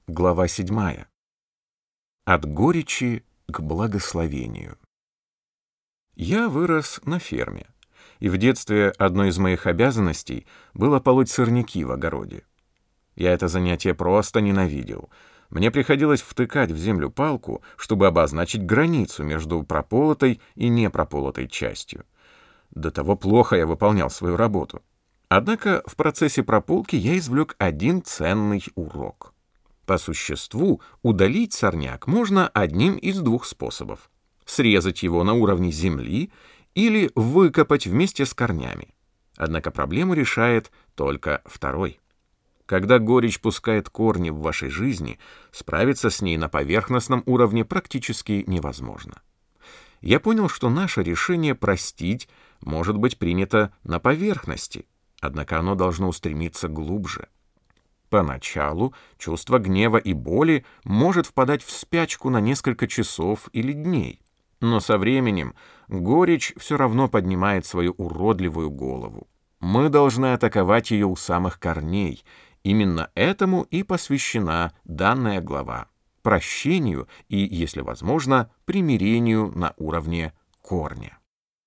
Глава 7. От горечи к благословению. Я вырос на ферме, и в детстве одной из моих обязанностей было полоть сорняки в огороде. Я это занятие просто ненавидел. Мне приходилось втыкать в землю палку, чтобы обозначить границу между прополотой и непрополотой частью. До того плохо я выполнял свою работу. Однако в процессе прополки я извлек один ценный урок. По существу, удалить сорняк можно одним из двух способов: срезать его на уровне земли или выкопать вместе с корнями. Однако проблему решает только второй. Когда горечь пускает корни в вашей жизни, справиться с ней на поверхностном уровне практически невозможно. Я понял, что наше решение простить может быть принято на поверхности, однако оно должно устремиться глубже. Поначалу чувство гнева и боли может впадать в спячку на несколько часов или дней, но со временем горечь все равно поднимает свою уродливую голову. Мы должны атаковать ее у самых корней. Именно этому и посвящена данная глава — прощению и, если возможно, примирению на уровне корня.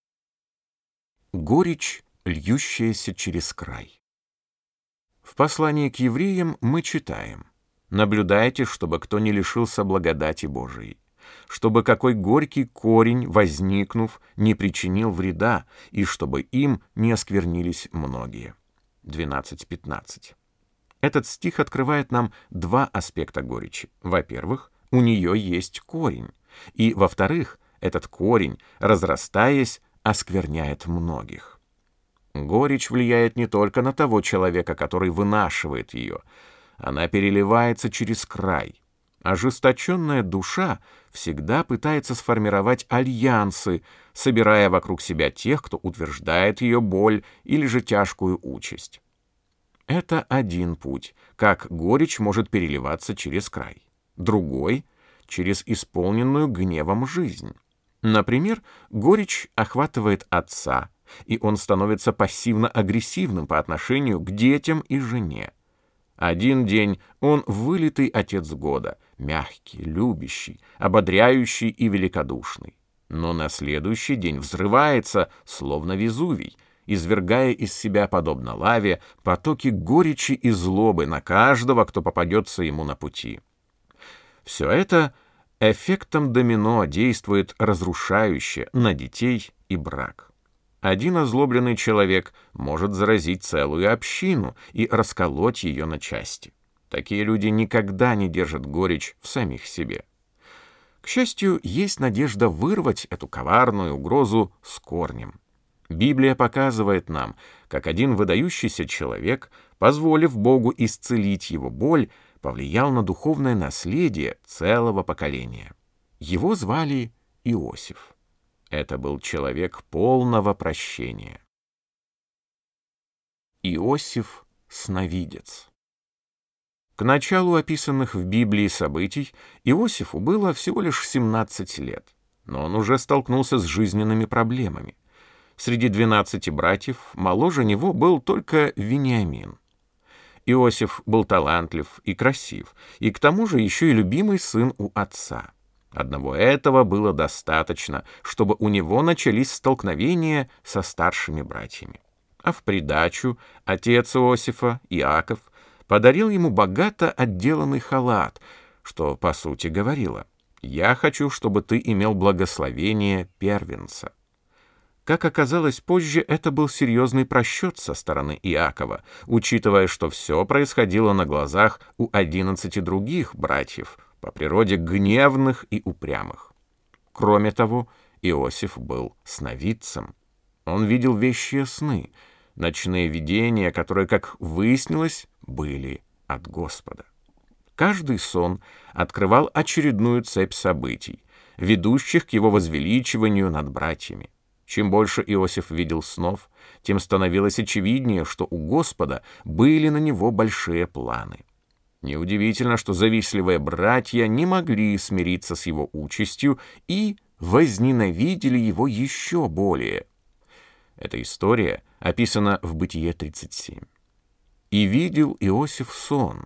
Горечь, льющаяся через край. В послании к евреям мы читаем: «Наблюдайте, чтобы кто не лишился благодати Божией, чтобы какой горький корень, возникнув, не причинил вреда, и чтобы им не осквернились многие». 12:15. Этот стих открывает нам два аспекта горечи. Во-первых, у нее есть корень, и, во-вторых, этот корень, разрастаясь, оскверняет многих. Горечь влияет не только на того человека, который вынашивает ее. Она переливается через край. Ожесточенная душа всегда пытается сформировать альянсы, собирая вокруг себя тех, кто утверждает ее боль или же тяжкую участь. Это один путь, как горечь может переливаться через край. Другой — через исполненную гневом жизнь. Например, горечь охватывает отца, и он становится пассивно-агрессивным по отношению к детям и жене. Один день он вылитый отец года, мягкий, любящий, ободряющий и великодушный. Но на следующий день взрывается, словно Везувий, извергая из себя, подобно лаве, потоки горечи и злобы на каждого, кто попадется ему на пути. Все это эффектом домино действует разрушающе на детей и брак. Один озлобленный человек может заразить целую общину и расколоть ее на части. Такие люди никогда не держат горечь в самих себе. К счастью, есть надежда вырвать эту коварную угрозу с корнем. Библия показывает нам, как один выдающийся человек, позволив Богу исцелить его боль, повлиял на духовное наследие целого поколения. Его звали Иосиф. Это был человек полного прощения. Иосиф — сновидец. К началу описанных в Библии событий Иосифу было всего лишь 17 лет, но он уже столкнулся с жизненными проблемами. Среди 12 братьев моложе него был только Вениамин. Иосиф был талантлив и красив, и к тому же еще и любимый сын у отца. Одного этого было достаточно, чтобы у него начались столкновения со старшими братьями. А в придачу отец Иосифа, Иаков, подарил ему богато отделанный халат, что, по сути, говорило: «Я хочу, чтобы ты имел благословение первенца». Как оказалось позже, это был серьезный просчет со стороны Иакова, учитывая, что все происходило на глазах у 11 других братьев, по природе гневных и упрямых. Кроме того, Иосиф был сновидцем. Он видел вещие сны, ночные видения, которые, как выяснилось, были от Господа. Каждый сон открывал очередную цепь событий, ведущих к его возвеличиванию над братьями. Чем больше Иосиф видел снов, тем становилось очевиднее, что у Господа были на него большие планы. Неудивительно, что завистливые братья не могли смириться с его участью и возненавидели его еще более. Эта история описана в Бытие 37. «И видел Иосиф сон,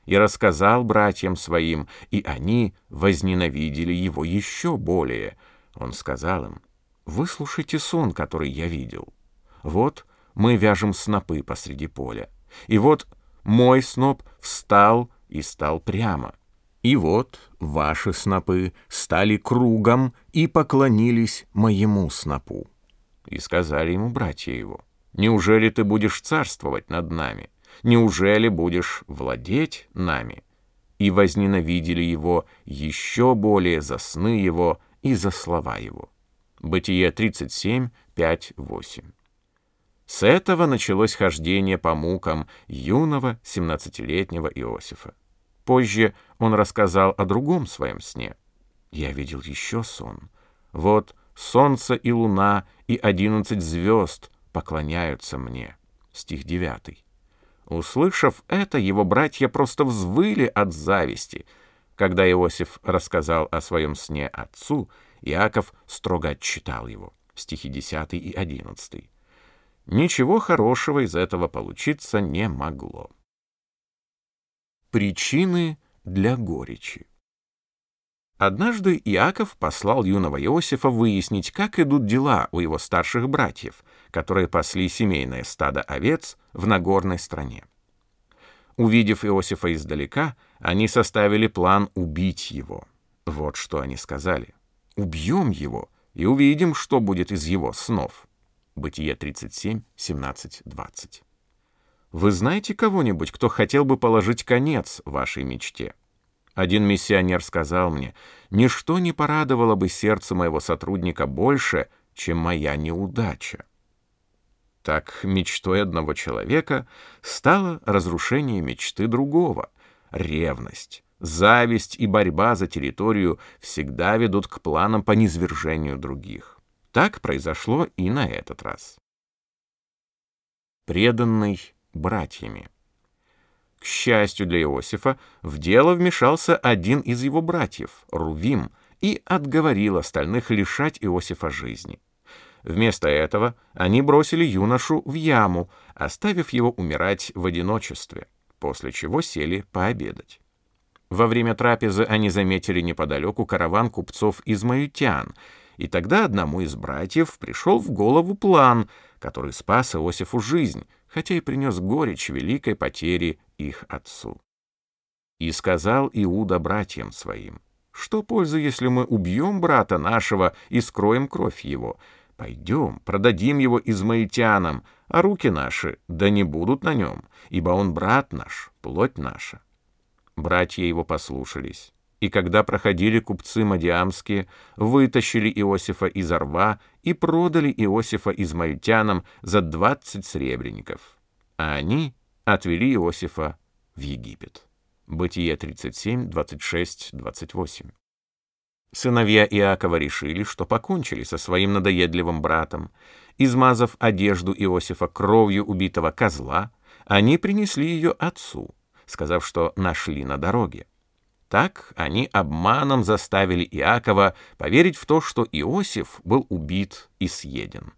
и рассказал братьям своим, и они возненавидели его еще более. Он сказал им: «Выслушайте сон, который я видел. Вот мы вяжем снопы посреди поля, и вот мой сноп встал и стал прямо, и вот ваши снопы стали кругом и поклонились моему снопу». И сказали ему братья его: «Неужели ты будешь царствовать над нами? Неужели будешь владеть нами?» И возненавидели его еще более за сны его и за слова его. Бытие 37, 5, 8. С этого началось хождение по мукам юного 17-летнего Иосифа. Позже он рассказал о другом своем сне. «Я видел еще сон. Вот солнце и луна и 11 звезд поклоняются мне». Стих 9. Услышав это, его братья просто взвыли от зависти. Когда Иосиф рассказал о своем сне отцу, Иаков строго отчитал его. Стихи 10 и 11. Ничего хорошего из этого получиться не могло. Причины для горечи. Однажды Иаков послал юного Иосифа выяснить, как идут дела у его старших братьев, которые пасли семейное стадо овец в Нагорной стране. Увидев Иосифа издалека, они составили план убить его. Вот что они сказали: «Убьем его и увидим, что будет из его снов». Бытие 37, 17, 20. Вы знаете кого-нибудь, кто хотел бы положить конец вашей мечте? Один миссионер сказал мне: «Ничто не порадовало бы сердце моего сотрудника больше, чем моя неудача». Так мечтой одного человека стало разрушение мечты другого. Ревность, зависть и борьба за территорию всегда ведут к планам по низвержению других. Так произошло и на этот раз. Преданный братьями. К счастью для Иосифа, в дело вмешался один из его братьев, Рувим, и отговорил остальных лишать Иосифа жизни. Вместо этого они бросили юношу в яму, оставив его умирать в одиночестве, после чего сели пообедать. Во время трапезы они заметили неподалеку караван купцов-измаильтян, и тогда одному из братьев пришел в голову план, который спас Иосифу жизнь, хотя и принес горечь великой потери их отцу. «И сказал Иуда братьям своим: что пользы, если мы убьем брата нашего и скроем кровь его? Пойдем, продадим его измаильтянам, а руки наши да не будут на нем, ибо он брат наш, плоть наша». Братья его послушались, и когда проходили купцы мадиамские, вытащили Иосифа из рва и продали Иосифа измаильтянам за 20 сребреников, а они отвели Иосифа в Египет. Бытие 37, 26, 28. Сыновья Иакова решили, что покончили со своим надоедливым братом. Измазав одежду Иосифа кровью убитого козла, они принесли ее отцу, сказав, что нашли на дороге. Так они обманом заставили Иакова поверить в то, что Иосиф был убит и съеден.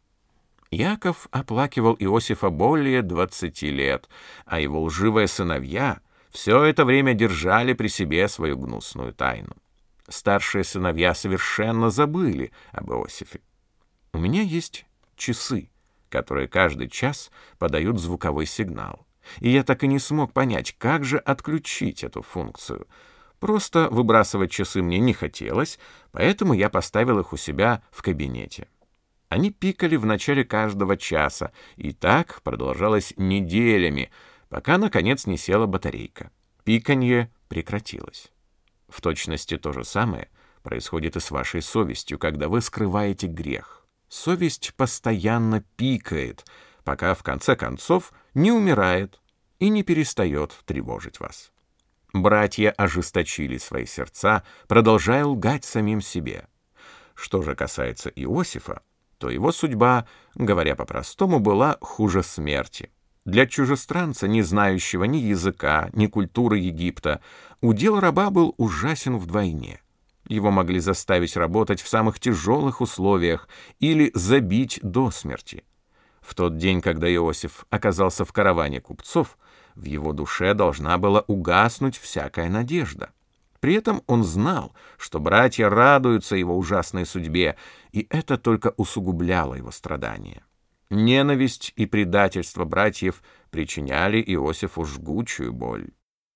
Иаков оплакивал Иосифа более 20 лет, а его лживые сыновья все это время держали при себе свою гнусную тайну. Старшие сыновья совершенно забыли об Иосифе. У меня есть часы, которые каждый час подают звуковой сигнал, и я так и не смог понять, как же отключить эту функцию. Просто выбрасывать часы мне не хотелось, поэтому я поставил их у себя в кабинете. Они пикали в начале каждого часа, и так продолжалось неделями, пока, наконец, не села батарейка. Пиканье прекратилось. В точности то же самое происходит и с вашей совестью, когда вы скрываете грех. Совесть постоянно пикает, пока в конце концов не умирает и не перестает тревожить вас. Братья ожесточили свои сердца, продолжая лгать самим себе. Что же касается Иосифа, то его судьба, говоря по-простому, была хуже смерти. Для чужестранца, не знающего ни языка, ни культуры Египта, удел раба был ужасен вдвойне. Его могли заставить работать в самых тяжелых условиях или забить до смерти. В тот день, когда Иосиф оказался в караване купцов, в его душе должна была угаснуть всякая надежда. При этом он знал, что братья радуются его ужасной судьбе, и это только усугубляло его страдания. Ненависть и предательство братьев причиняли Иосифу жгучую боль.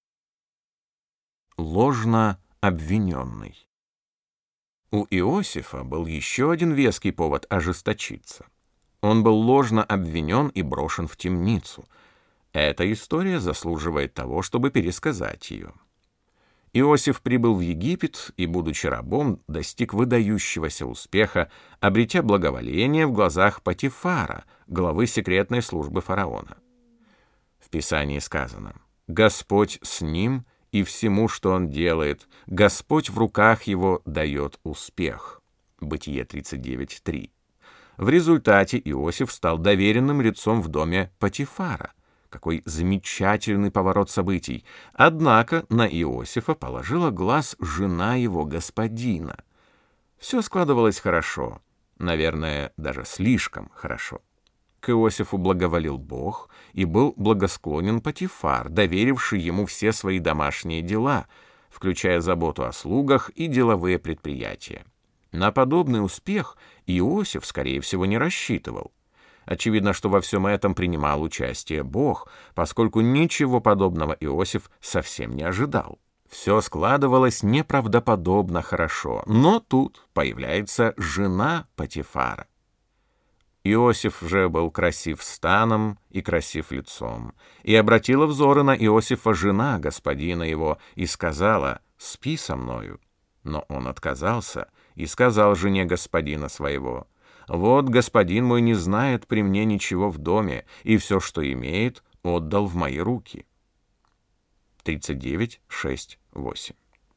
Ложно обвиненный. У Иосифа был еще один веский повод ожесточиться. Он был ложно обвинен и брошен в темницу. Эта история заслуживает того, чтобы пересказать ее. Иосиф прибыл в Египет и, будучи рабом, достиг выдающегося успеха, обретя благоволение в глазах Потифара, главы секретной службы фараона. В Писании сказано: «Господь с ним, и всему, что он делает, Господь в руках его дает успех». Бытие 39:3. В результате Иосиф стал доверенным лицом в доме Потифара. Какой замечательный поворот событий! Однако на Иосифа положила глаз жена его господина. Все складывалось хорошо, наверное, даже слишком хорошо. К Иосифу благоволил Бог, и был благосклонен Потифар, доверивший ему все свои домашние дела, включая заботу о слугах и деловые предприятия. На подобный успех Иосиф, скорее всего, не рассчитывал. Очевидно, что во всем этом принимал участие Бог, поскольку ничего подобного Иосиф совсем не ожидал. Все складывалось неправдоподобно хорошо, но тут появляется жена Потифара. Иосиф же был красив станом и красив лицом, и обратила взоры на Иосифа жена господина его и сказала: «Спи со мною». Но он отказался и сказал жене господина своего: «Вот господин мой не знает при мне ничего в доме, и все, что имеет, отдал в мои руки». 39:6-8.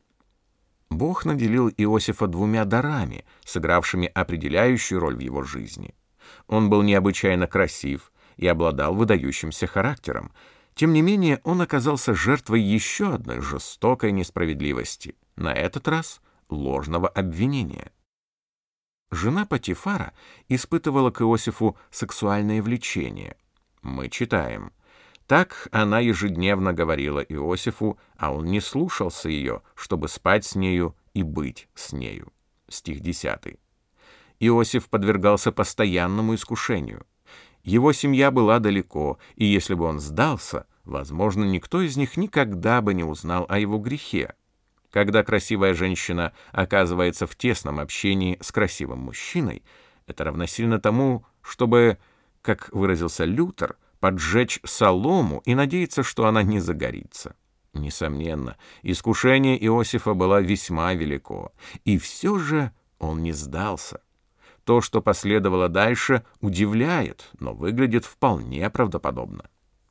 Бог наделил Иосифа двумя дарами, сыгравшими определяющую роль в его жизни. Он был необычайно красив и обладал выдающимся характером. Тем не менее, он оказался жертвой еще одной жестокой несправедливости, на этот раз ложного обвинения. Жена Потифара испытывала к Иосифу сексуальное влечение. Мы читаем: «Так она ежедневно говорила Иосифу, а он не слушался ее, чтобы спать с нею и быть с нею». Стих 10. Иосиф подвергался постоянному искушению. Его семья была далеко, и если бы он сдался, возможно, никто из них никогда бы не узнал о его грехе. Когда красивая женщина оказывается в тесном общении с красивым мужчиной, это равносильно тому, чтобы, как выразился Лютер, поджечь солому и надеяться, что она не загорится. Несомненно, искушение Иосифа было весьма велико, и все же он не сдался. То, что последовало дальше, удивляет, но выглядит вполне правдоподобно.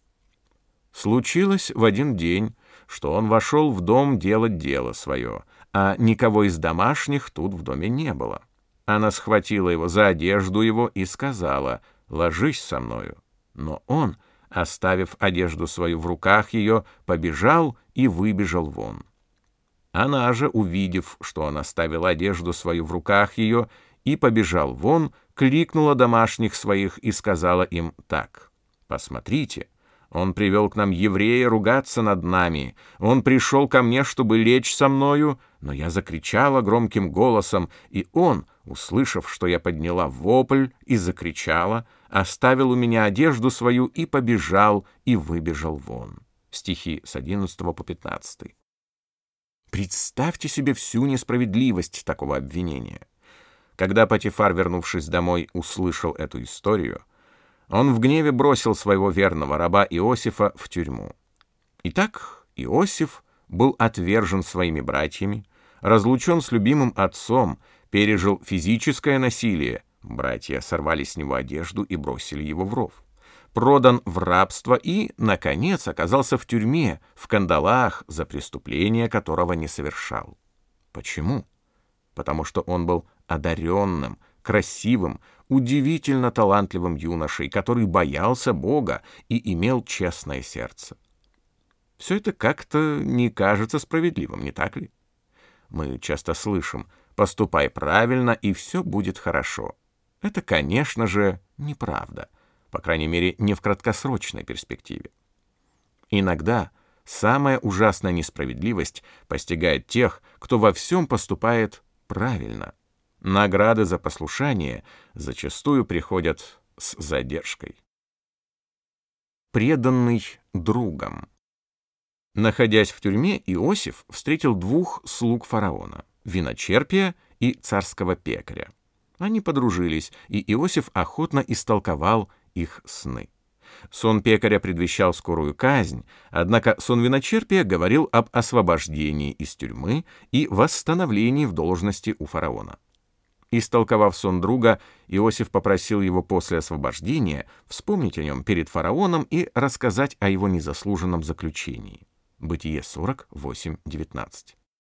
Случилось в один день, что он вошел в дом делать дело свое, а никого из домашних тут в доме не было. Она схватила его за одежду его и сказала: «Ложись со мною». Но он, оставив одежду свою в руках ее, побежал и выбежал вон. Она же, увидев, что он оставил одежду свою в руках ее и побежал вон, кликнула домашних своих и сказала им так: «Посмотрите, он привел к нам еврея ругаться над нами. Он пришел ко мне, чтобы лечь со мною, но я закричала громким голосом, и он, услышав, что я подняла вопль и закричала, оставил у меня одежду свою и побежал, и выбежал вон». Стихи с 11 по 15. Представьте себе всю несправедливость такого обвинения. Когда Потифар, вернувшись домой, услышал эту историю, он в гневе бросил своего верного раба Иосифа в тюрьму. Итак, Иосиф был отвержен своими братьями, разлучен с любимым отцом, пережил физическое насилие, братья сорвали с него одежду и бросили его в ров, продан в рабство и, наконец, оказался в тюрьме, в кандалах, за преступление которого не совершал. Почему? Потому что он был одаренным, красивым, удивительно талантливым юношей, который боялся Бога и имел честное сердце. Все это как-то не кажется справедливым, не так ли? Мы часто слышим: «Поступай правильно, и все будет хорошо». Это, конечно же, неправда, по крайней мере, не в краткосрочной перспективе. Иногда самая ужасная несправедливость постигает тех, кто во всем поступает правильно. Награды за послушание зачастую приходят с задержкой. Преданный другом. Находясь в тюрьме, Иосиф встретил двух слуг фараона – виночерпия и царского пекаря. Они подружились, и Иосиф охотно истолковал их сны. Сон пекаря предвещал скорую казнь, однако сон виночерпия говорил об освобождении из тюрьмы и восстановлении в должности у фараона. Истолковав сон друга, Иосиф попросил его после освобождения вспомнить о нем перед фараоном и рассказать о его незаслуженном заключении. Бытие 48:19.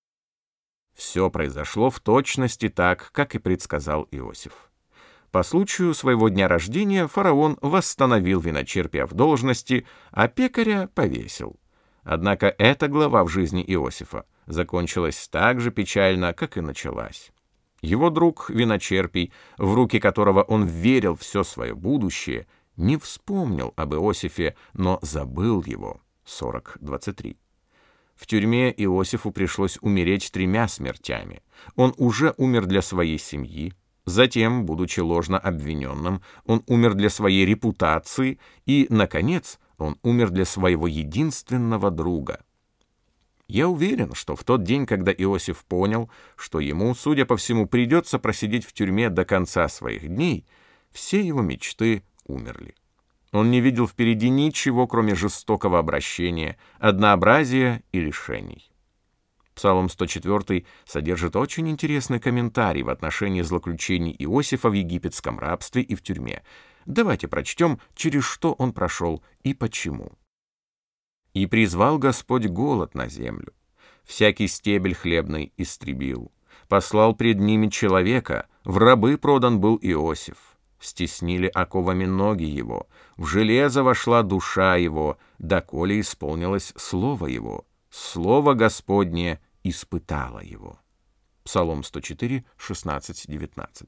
Все произошло в точности так, как и предсказал Иосиф. По случаю своего дня рождения фараон восстановил виночерпия в должности, а пекаря повесил. Однако эта глава в жизни Иосифа закончилась так же печально, как и началась. Его друг виночерпий, в руки которого он верил все свое будущее, не вспомнил об Иосифе, но забыл его. 40:23. В тюрьме Иосифу пришлось умереть 3 смертями. Он уже умер для своей семьи, затем, будучи ложно обвиненным, он умер для своей репутации и, наконец, он умер для своего единственного друга. Я уверен, что в тот день, когда Иосиф понял, что ему, судя по всему, придется просидеть в тюрьме до конца своих дней, все его мечты умерли. Он не видел впереди ничего, кроме жестокого обращения, однообразия и лишений. Псалом 104 содержит очень интересный комментарий в отношении злоключений Иосифа в египетском рабстве и в тюрьме. Давайте прочтем, через что он прошел и почему. «И призвал Господь голод на землю, всякий стебель хлебный истребил, послал пред ними человека, в рабы продан был Иосиф, стеснили оковами ноги его, в железо вошла душа его, доколе исполнилось слово его, слово Господне испытало его». Псалом 104, 16-19.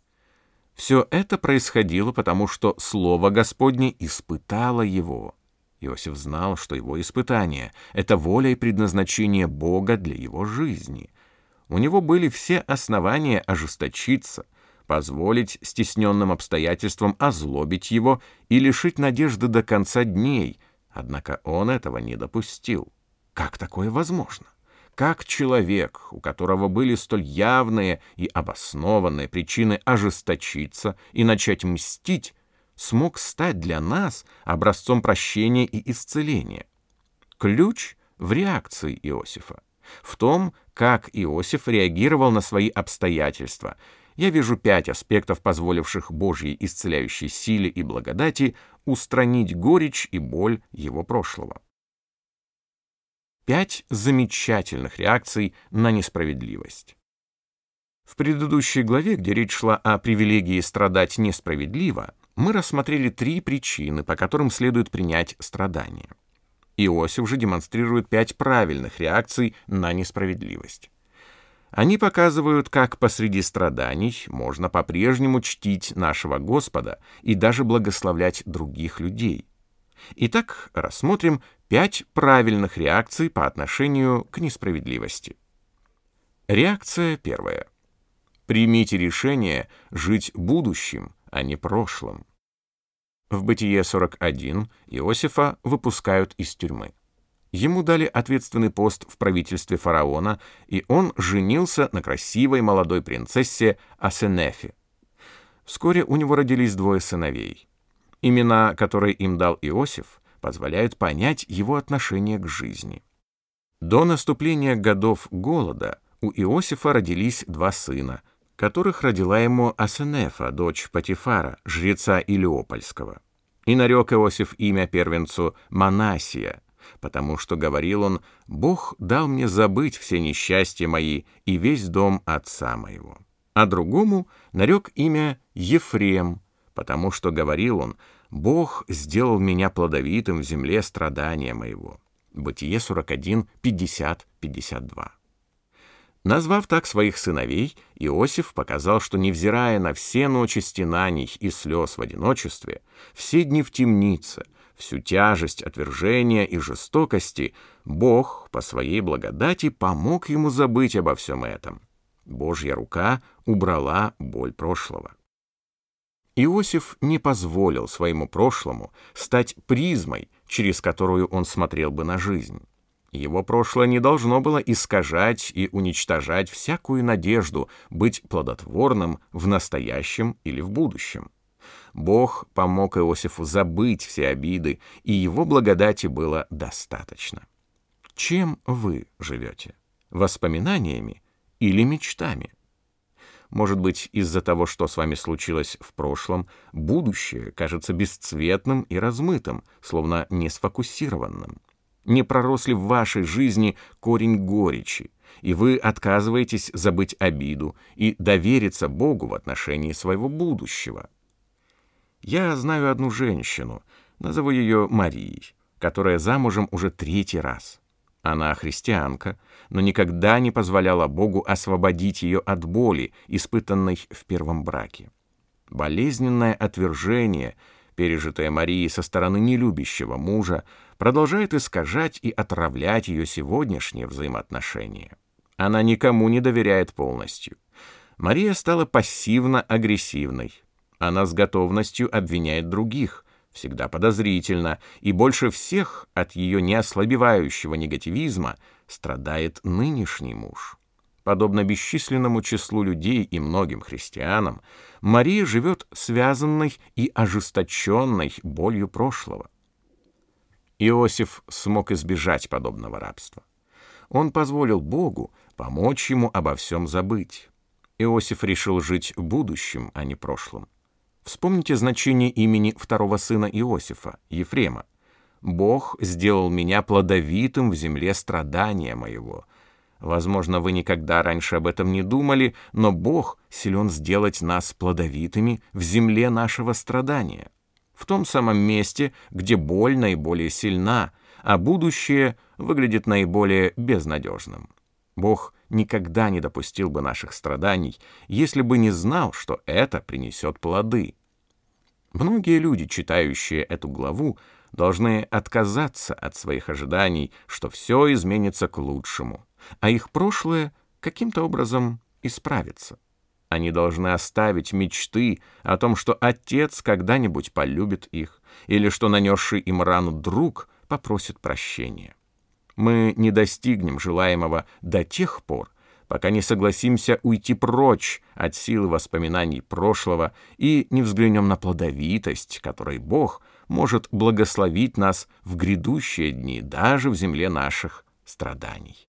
Все это происходило, потому что слово Господне испытало его. Иосиф знал, что его испытание — это воля и предназначение Бога для его жизни. У него были все основания ожесточиться, позволить стесненным обстоятельствам озлобить его и лишить надежды до конца дней, однако он этого не допустил. Как такое возможно? Как человек, у которого были столь явные и обоснованные причины ожесточиться и начать мстить, смог стать для нас образцом прощения и исцеления? Ключ в реакции Иосифа, в том, как Иосиф реагировал на свои обстоятельства. Я вижу 5 аспектов, позволивших Божьей исцеляющей силе и благодати устранить горечь и боль его прошлого. 5 замечательных реакций на несправедливость. В предыдущей главе, где речь шла о привилегии страдать несправедливо, мы рассмотрели 3 причины, по которым следует принять страдания. Иосиф же демонстрирует 5 правильных реакций на несправедливость. Они показывают, как посреди страданий можно по-прежнему чтить нашего Господа и даже благословлять других людей. Итак, рассмотрим 5 правильных реакций по отношению к несправедливости. Реакция первая. Примите решение жить будущим, а не прошлым. В Бытие 41 Иосифа выпускают из тюрьмы. Ему дали ответственный пост в правительстве фараона, и он женился на красивой молодой принцессе Асенефе. Вскоре у него родились 2 сыновей. Имена, которые им дал Иосиф, позволяют понять его отношение к жизни. До наступления годов голода у Иосифа родились 2 сына, которых родила ему Асенефа, дочь Потифара, жреца Илиопольского. И нарек Иосиф имя первенцу Манассия, потому что, говорил он, «Бог дал мне забыть все несчастья мои и весь дом отца моего». А другому нарек имя Ефрем, потому что, говорил он, «Бог сделал меня плодовитым в земле страдания моего». Бытие 41, 50, 52. Назвав так своих сыновей, Иосиф показал, что, невзирая на все ночи стенаний и слез в одиночестве, все дни в темнице, всю тяжесть отвержения и жестокости, Бог по своей благодати помог ему забыть обо всем этом. Божья рука убрала боль прошлого. Иосиф не позволил своему прошлому стать призмой, через которую он смотрел бы на жизнь. Его прошлое не должно было искажать и уничтожать всякую надежду быть плодотворным в настоящем или в будущем. Бог помог Иосифу забыть все обиды, и его благодати было достаточно. Чем вы живете? Воспоминаниями или мечтами? Может быть, из-за того, что с вами случилось в прошлом, будущее кажется бесцветным и размытым, словно не сфокусированным. Не пророс ли в вашей жизни корень горечи, и вы отказываетесь забыть обиду и довериться Богу в отношении своего будущего? Я знаю одну женщину, назову ее Марией, которая замужем уже 3-й раз. Она христианка, но никогда не позволяла Богу освободить ее от боли, испытанной в первом браке. Болезненное отвержение, пережитое Марией со стороны нелюбящего мужа, продолжает искажать и отравлять ее сегодняшние взаимоотношения. Она никому не доверяет полностью. Мария стала пассивно-агрессивной. Она с готовностью обвиняет других, всегда подозрительно, и больше всех от ее неослабевающего негативизма страдает нынешний муж. Подобно бесчисленному числу людей и многим христианам, Мария живет связанной и ожесточенной болью прошлого. Иосиф смог избежать подобного рабства. Он позволил Богу помочь ему обо всем забыть. Иосиф решил жить будущим, а не прошлым. Вспомните значение имени второго сына Иосифа, Ефрема. «Бог сделал меня плодовитым в земле страдания моего». Возможно, вы никогда раньше об этом не думали, но Бог силен сделать нас плодовитыми в земле нашего страдания, в том самом месте, где боль наиболее сильна, а будущее выглядит наиболее безнадежным. Бог никогда не допустил бы наших страданий, если бы не знал, что это принесет плоды. Многие люди, читающие эту главу, должны отказаться от своих ожиданий, что все изменится к лучшему, а их прошлое каким-то образом исправится. Они должны оставить мечты о том, что отец когда-нибудь полюбит их, или что нанесший им рану друг попросит прощения. Мы не достигнем желаемого до тех пор, пока не согласимся уйти прочь от силы воспоминаний прошлого и не взглянем на плодовитость, которой Бог может благословить нас в грядущие дни, даже в земле наших страданий.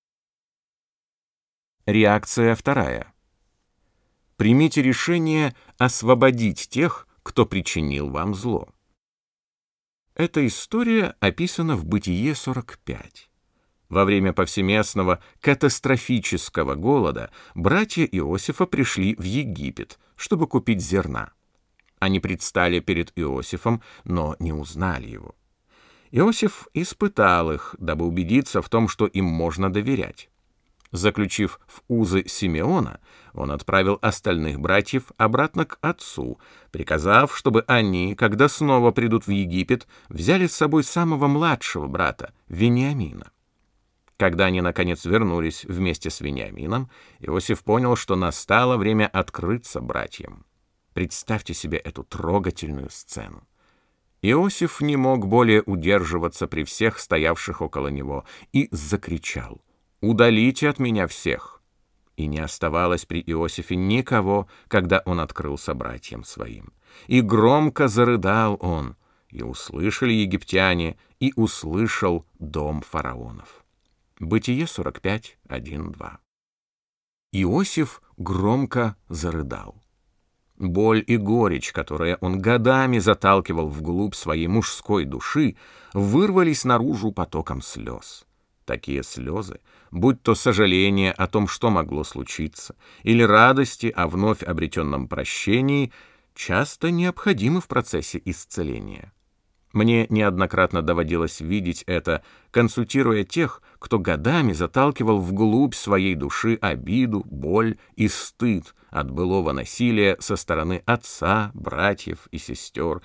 Реакция вторая. Примите решение освободить тех, кто причинил вам зло. Эта история описана в Бытие 45. Во время повсеместного катастрофического голода братья Иосифа пришли в Египет, чтобы купить зерна. Они предстали перед Иосифом, но не узнали его. Иосиф испытал их, дабы убедиться в том, что им можно доверять. Заключив в узы Симеона, он отправил остальных братьев обратно к отцу, приказав, чтобы они, когда снова придут в Египет, взяли с собой самого младшего брата, Вениамина. Когда они, наконец, вернулись вместе с Вениамином, Иосиф понял, что настало время открыться братьям. Представьте себе эту трогательную сцену. Иосиф не мог более удерживаться при всех стоявших около него и закричал: «Удалите от меня всех!» И не оставалось при Иосифе никого, когда он открылся братьям своим. И громко зарыдал он, и услышали египтяне, и услышал дом фараонов. Бытие 45, 1-2. Иосиф громко зарыдал. Боль и горечь, которые он годами заталкивал вглубь своей мужской души, вырвались наружу потоком слез. Такие слезы, будь то сожаление о том, что могло случиться, или радости о вновь обретенном прощении, часто необходимы в процессе исцеления. Мне неоднократно доводилось видеть это, консультируя тех, кто годами заталкивал вглубь своей души обиду, боль и стыд от былого насилия со стороны отца, братьев и сестер.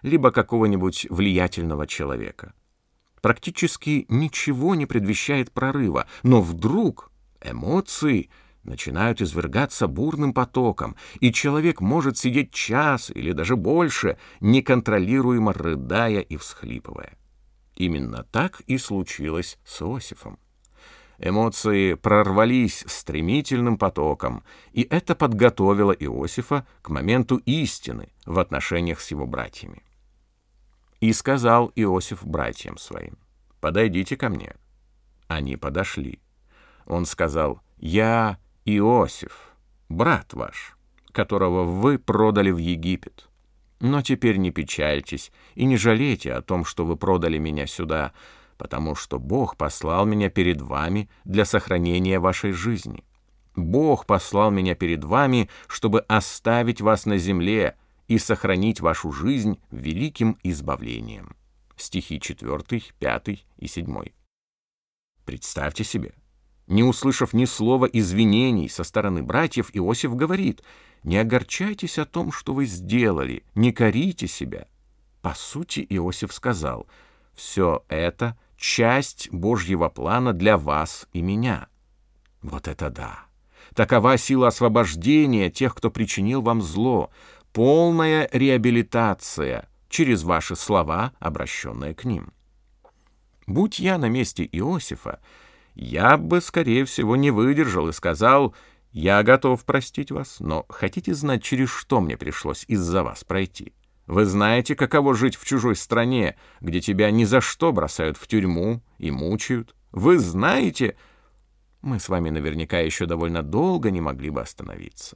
либо какого-нибудь влиятельного человека. Практически ничего не предвещает прорыва, но вдруг эмоции начинают извергаться бурным потоком, и человек может сидеть час или даже больше, неконтролируемо рыдая и всхлипывая. Именно так и случилось с Иосифом. Эмоции прорвались стремительным потоком, и это подготовило Иосифа к моменту истины в отношениях с его братьями. И сказал Иосиф братьям своим: «Подойдите ко мне». Они подошли. Он сказал: «Я Иосиф, брат ваш, которого вы продали в Египет. Но теперь не печальтесь и не жалейте о том, что вы продали меня сюда, потому что Бог послал меня перед вами для сохранения вашей жизни. Бог послал меня перед вами, чтобы оставить вас на земле и сохранить вашу жизнь великим избавлением». Стихи 4, 5 и 7. Представьте себе, не услышав ни слова извинений со стороны братьев, Иосиф говорит: «Не огорчайтесь о том, что вы сделали, не корите себя». По сути, Иосиф сказал: «Все это — часть Божьего плана для вас и меня». Вот это да! Такова сила освобождения тех, кто причинил вам зло, полная реабилитация через ваши слова, обращенные к ним. Будь я на месте Иосифа, я бы, скорее всего, не выдержал и сказал: «Я готов простить вас, но хотите знать, через что мне пришлось из-за вас пройти? Вы знаете, каково жить в чужой стране, где тебя ни за что бросают в тюрьму и мучают? Вы знаете...» Мы с вами наверняка еще довольно долго не могли бы остановиться.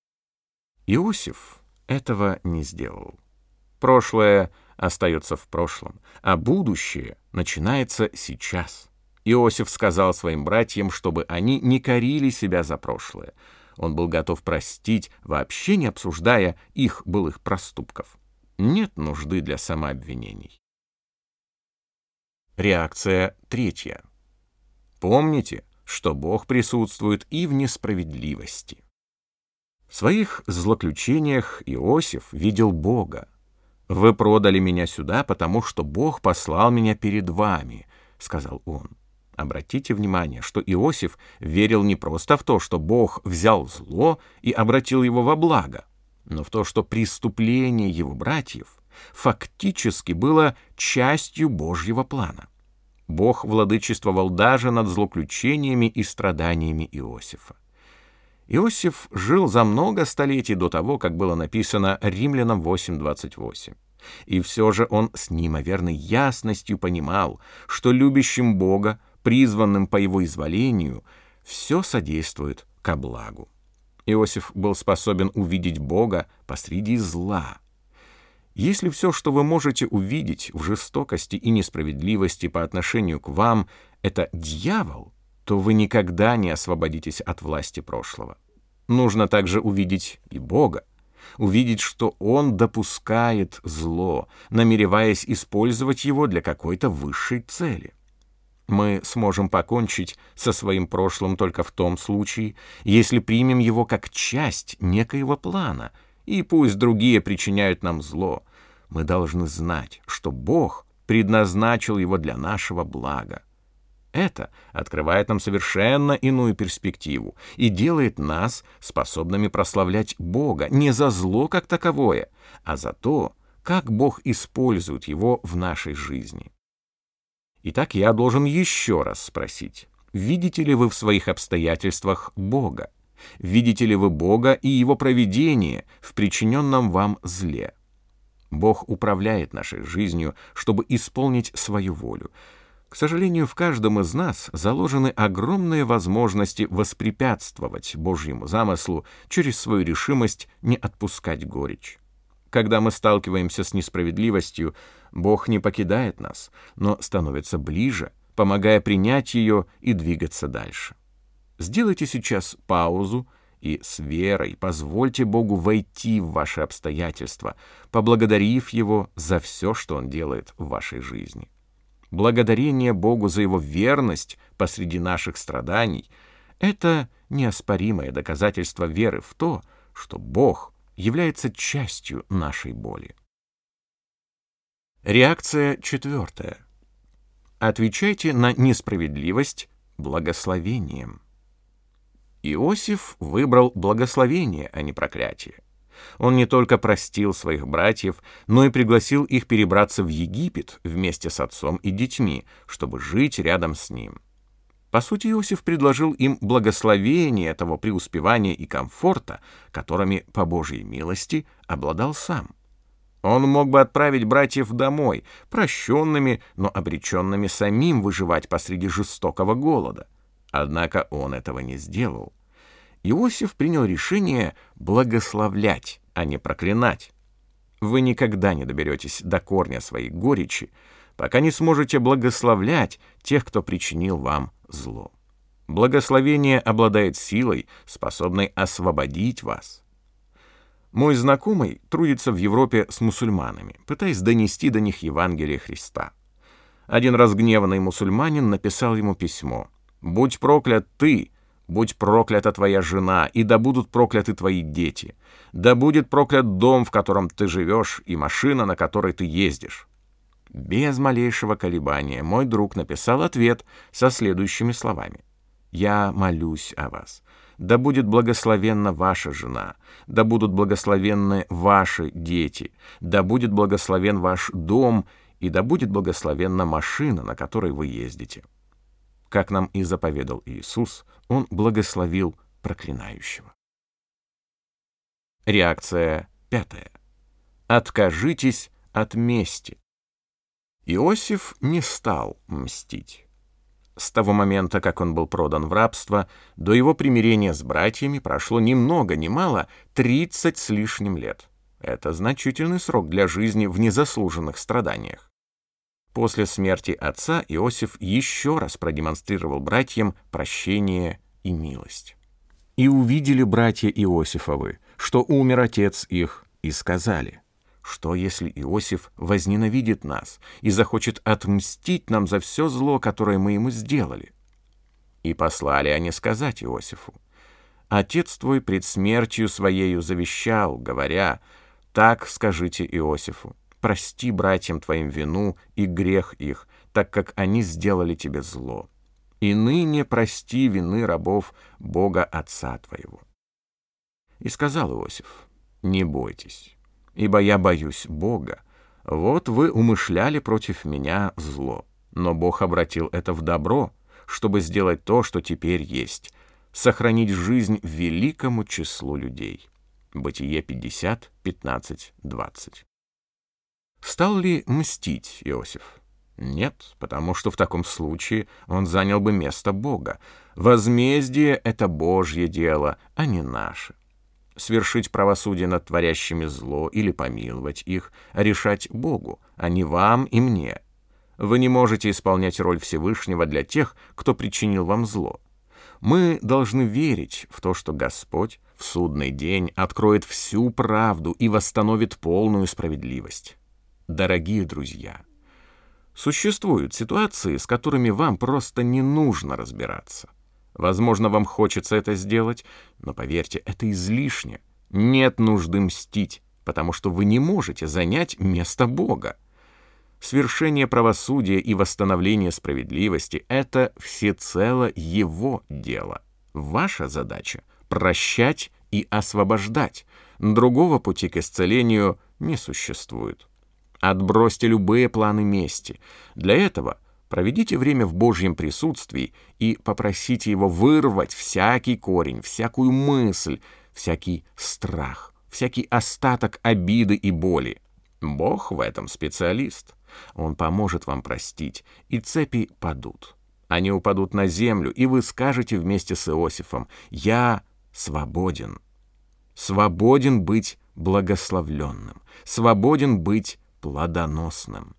Иосиф этого не сделал. Прошлое остается в прошлом, а будущее начинается сейчас. Иосиф сказал своим братьям, чтобы они не корили себя за прошлое. Он был готов простить, вообще не обсуждая их былых проступков. Нет нужды для самообвинений. Реакция 3. Помните, что Бог присутствует и в несправедливости. В своих злоключениях Иосиф видел Бога. «Вы продали меня сюда, потому что Бог послал меня перед вами», — сказал он. Обратите внимание, что Иосиф верил не просто в то, что Бог взял зло и обратил его во благо, но в то, что преступление его братьев фактически было частью Божьего плана. Бог владычествовал даже над злоключениями и страданиями Иосифа. Иосиф жил за много столетий до того, как было написано Римлянам 8:28. И все же он с неимоверной ясностью понимал, что любящим Бога, призванным по его изволению, все содействует ко благу. Иосиф был способен увидеть Бога посреди зла. Если все, что вы можете увидеть в жестокости и несправедливости по отношению к вам, это дьявол, то вы никогда не освободитесь от власти прошлого. Нужно также увидеть и Бога, увидеть, что Он допускает зло, намереваясь использовать его для какой-то высшей цели. Мы сможем покончить со своим прошлым только в том случае, если примем его как часть некоего плана, и пусть другие причиняют нам зло, мы должны знать, что Бог предназначил его для нашего блага. Это открывает нам совершенно иную перспективу и делает нас способными прославлять Бога не за зло как таковое, а за то, как Бог использует его в нашей жизни. Итак, я должен еще раз спросить: видите ли вы в своих обстоятельствах Бога? Видите ли вы Бога и Его провидение в причиненном вам зле? Бог управляет нашей жизнью, чтобы исполнить свою волю. К сожалению, в каждом из нас заложены огромные возможности воспрепятствовать Божьему замыслу через свою решимость не отпускать горечь. Когда мы сталкиваемся с несправедливостью, Бог не покидает нас, но становится ближе, помогая принять ее и двигаться дальше. Сделайте сейчас паузу и с верой позвольте Богу войти в ваши обстоятельства, поблагодарив Его за все, что Он делает в вашей жизни. Благодарение Богу за Его верность посреди наших страданий — это неоспоримое доказательство веры в то, что Бог является частью нашей боли. Реакция 4. Отвечайте на несправедливость благословением. Иосиф выбрал благословение, а не проклятие. Он не только простил своих братьев, но и пригласил их перебраться в Египет вместе с отцом и детьми, чтобы жить рядом с ним. По сути, Иосиф предложил им благословение того преуспевания и комфорта, которыми, по Божьей милости, обладал сам. Он мог бы отправить братьев домой, прощенными, но обреченными самим выживать посреди жестокого голода. Однако он этого не сделал. Иосиф принял решение благословлять, а не проклинать. Вы никогда не доберетесь до корня своей горечи, пока не сможете благословлять тех, кто причинил вам зло. Благословение обладает силой, способной освободить вас. Мой знакомый трудится в Европе с мусульманами, пытаясь донести до них Евангелие Христа. Один разгневанный мусульманин написал ему письмо: «Будь проклят ты, будь проклята твоя жена, и да будут прокляты твои дети. Да будет проклят дом, в котором ты живешь, и машина, на которой ты ездишь». Без малейшего колебания мой друг написал ответ со следующими словами: «Я молюсь о вас. Да будет благословенна ваша жена, да будут благословенны ваши дети, да будет благословен ваш дом, и да будет благословенна машина, на которой вы ездите». Как нам и заповедал Иисус, Он благословил проклинающего. Реакция 5. Откажитесь от мести. Иосиф не стал мстить. С того момента, как он был продан в рабство, до его примирения с братьями прошло ни много ни мало 30 с лишним лет. Это значительный срок для жизни в незаслуженных страданиях. После смерти отца Иосиф еще раз продемонстрировал братьям прощение и милость. «И увидели братья Иосифовы, что умер отец их, и сказали: что если Иосиф возненавидит нас и захочет отмстить нам за все зло, которое мы ему сделали? И послали они сказать Иосифу: отец твой пред смертью своею завещал, говоря: так скажите Иосифу: прости братьям твоим вину и грех их, так как они сделали тебе зло. И ныне прости вины рабов Бога отца твоего». И сказал Иосиф: не бойтесь, ибо я боюсь Бога. Вот вы умышляли против меня зло, но Бог обратил это в добро, чтобы сделать то, что теперь есть, сохранить жизнь великому числу людей. Бытие 50, 15, 20. Стал ли мстить Иосиф? Нет, потому что в таком случае он занял бы место Бога. Возмездие — это Божье дело, а не наше. Свершить правосудие над творящими зло или помиловать их, решать Богу, а не вам и мне. Вы не можете исполнять роль Всевышнего для тех, кто причинил вам зло. Мы должны верить в то, что Господь в судный день откроет всю правду и восстановит полную справедливость. Дорогие друзья, существуют ситуации, с которыми вам просто не нужно разбираться. Возможно, вам хочется это сделать, но поверьте, это излишне. Нет нужды мстить, потому что вы не можете занять место Бога. Свершение правосудия и восстановление справедливости — это всецело Его дело. Ваша задача — прощать и освобождать. Другого пути к исцелению не существует. Отбросьте любые планы мести. Для этого проведите время в Божьем присутствии и попросите Его вырвать всякий корень, всякую мысль, всякий страх, всякий остаток обиды и боли. Бог в этом специалист. Он поможет вам простить, и цепи падут. Они упадут на землю, и вы скажете вместе с Иосифом: «Я свободен». Свободен быть благословленным, свободен быть плодоносным.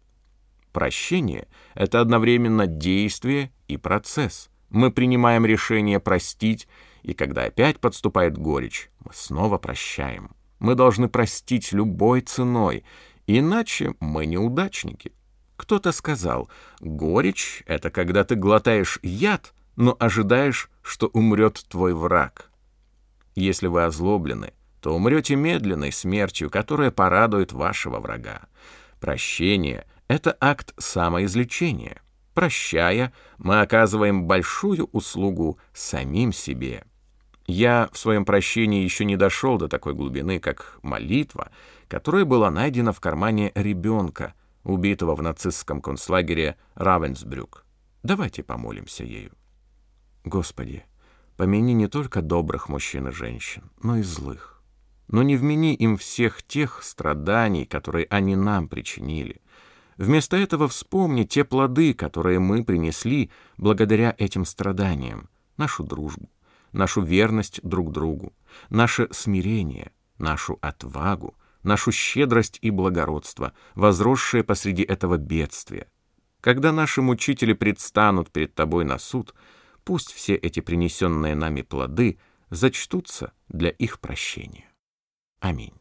Прощение — это одновременно действие и процесс. Мы принимаем решение простить, и когда опять подступает горечь, мы снова прощаем. Мы должны простить любой ценой, иначе мы неудачники. Кто-то сказал: горечь — это когда ты глотаешь яд, но ожидаешь, что умрет твой враг. Если вы озлоблены, то умрете медленной смертью, которая порадует вашего врага. Прощение — Это акт самоизлечения. Прощая, мы оказываем большую услугу самим себе. Я в своем прощении еще не дошел до такой глубины, как молитва, которая была найдена в кармане ребенка, убитого в нацистском концлагере Равенсбрюк. Давайте помолимся ею. Господи, помяни не только добрых мужчин и женщин, но и злых. Но не вмени им всех тех страданий, которые они нам причинили. Вместо этого вспомни те плоды, которые мы принесли благодаря этим страданиям, нашу дружбу, нашу верность друг другу, наше смирение, нашу отвагу, нашу щедрость и благородство, возросшие посреди этого бедствия. Когда наши мучители предстанут перед Тобой на суд, пусть все эти принесенные нами плоды зачтутся для их прощения. Аминь.